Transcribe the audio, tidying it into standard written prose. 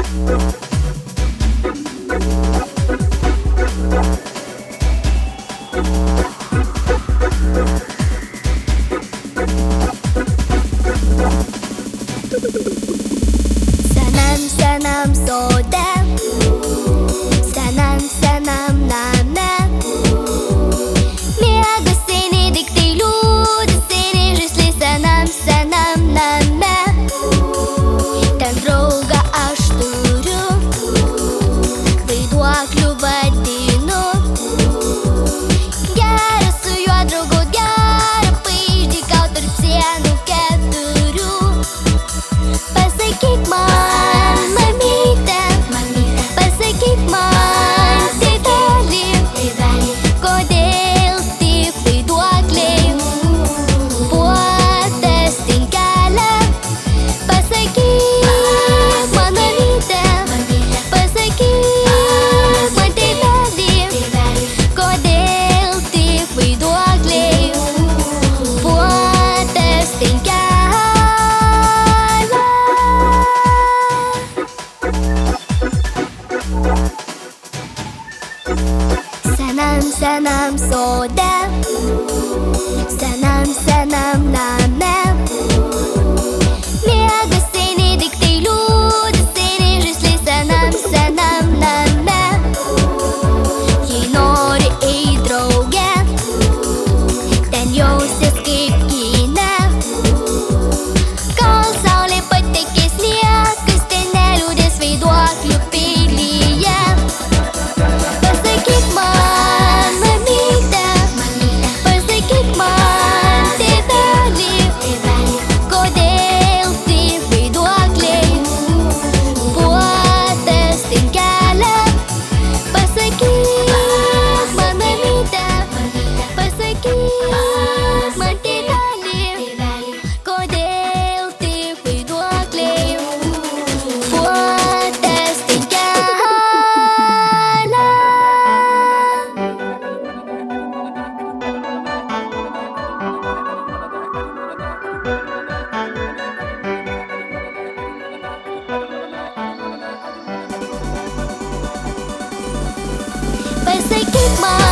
Senam senam sode, senam senam name. Miega seniai daiktai liūdi, seniai žaislai senam senam name. Ten draugą aš turiu, vaiduokliu vadinu. Gera su juo draugaut, gera paišdykaut tarp sienų keturių. Pasakyk man, mamyte, pasakyk man, tėveli, kodėl tik vaiduokliai puotas tinkelia. Pasakyk man, mamyte, pasakyk man, tėveli, kodėl tik vaiduokliai puotas tinkelia. Senam senam sode, senam senam name. Miega seniai daiktai liūdi, seniai žaislai senam senam name. Jei nori eit drauge, ten jausies kaip kine. Kol saulė patekės, niekas ten neliūdės vaiduoklių pilyje. Pasakyk man, mamyte, pasakyk man, tėveli, kodėl tik vaiduokliai puotas tinkelia. Pasakyk man, mamyte, pasakyk man, tėveli, kodėl tik vaiduokliai puotas tinkelia. Pasakyk man.